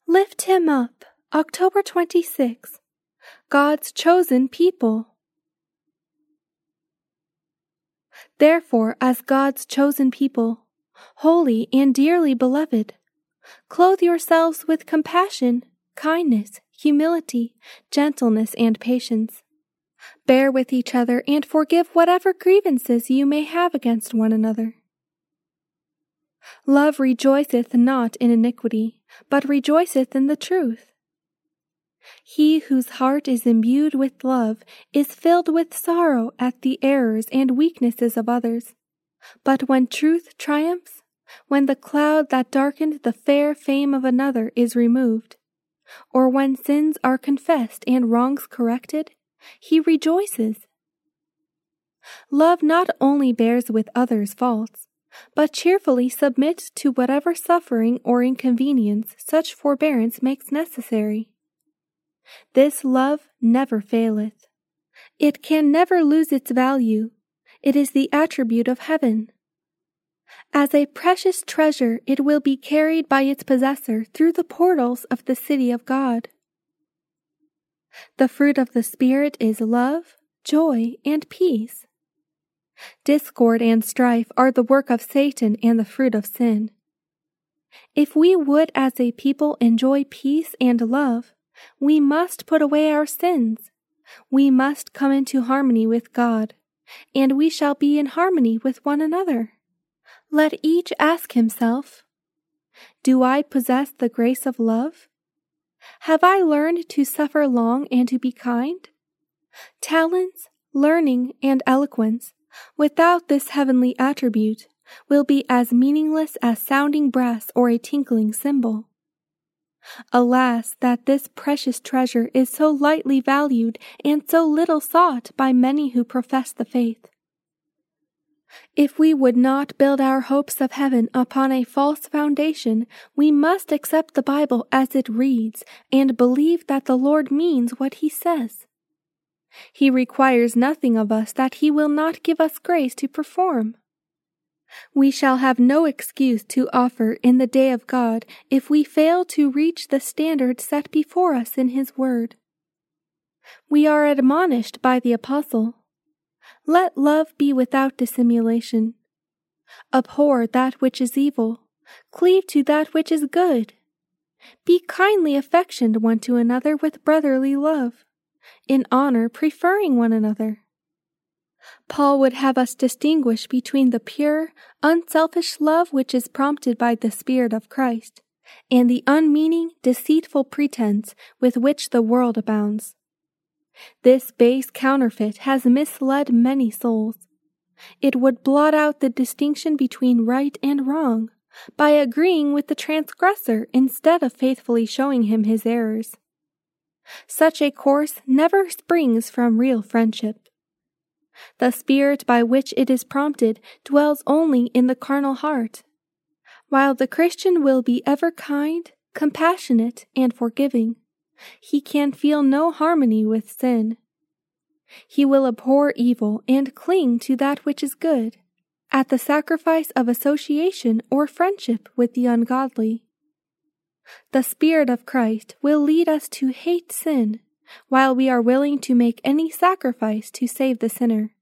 Lift him up. October 26. God's chosen people. Therefore, as God's chosen people, holy and dearly beloved, clothe yourselves with compassion, kindness, humility, gentleness, and patience. Bear with each other and forgive whatever grievances you may have against one another. Love rejoiceth not in iniquity, but rejoiceth in the truth. He whose heart is imbued with love is filled with sorrow at the errors and weaknesses of others. But when truth triumphs, when the cloud that darkened the fair fame of another is removed, or when sins are confessed and wrongs corrected, he rejoices. Love not only bears with others' faults, but cheerfully submits to whatever suffering or inconvenience such forbearance makes necessary. This love never faileth. It can never lose its value. It is the attribute of heaven. As a precious treasure, it will be carried by its possessor through the portals of the city of God. The fruit of the Spirit is love, joy, and peace. Discord and strife are the work of Satan and the fruit of sin. If we would as a people enjoy peace and love, we must put away our sins. We must come into harmony with God, and we shall be in harmony with one another. Let each ask himself, do I possess the grace of love? Have I learned to suffer long and to be kind? Talents, learning, and eloquence, without this heavenly attribute, will be as meaningless as sounding brass or a tinkling cymbal. Alas, that this precious treasure is so lightly valued and so little sought by many who profess the faith. If we would not build our hopes of heaven upon a false foundation, we must accept the Bible as it reads and believe that the Lord means what he says. He requires nothing of us that he will not give us grace to perform. We shall have no excuse to offer in the day of God if we fail to reach the standard set before us in his word. We are admonished by the apostle, let love be without dissimulation. Abhor that which is evil, cleave to that which is good. Be kindly affectioned one to another with brotherly love, in honor preferring one another. Paul would have us distinguish between the pure, unselfish love which is prompted by the Spirit of Christ, and the unmeaning, deceitful pretense with which the world abounds. This base counterfeit has misled many souls. It would blot out the distinction between right and wrong by agreeing with the transgressor instead of faithfully showing him his errors. Such a course never springs from real friendship. The spirit by which it is prompted dwells only in the carnal heart, while the Christian will be ever kind, compassionate, and forgiving. He can feel no harmony with sin. He will abhor evil and cling to that which is good, at the sacrifice of association or friendship with the ungodly. The Spirit of Christ will lead us to hate sin, while we are willing to make any sacrifice to save the sinner.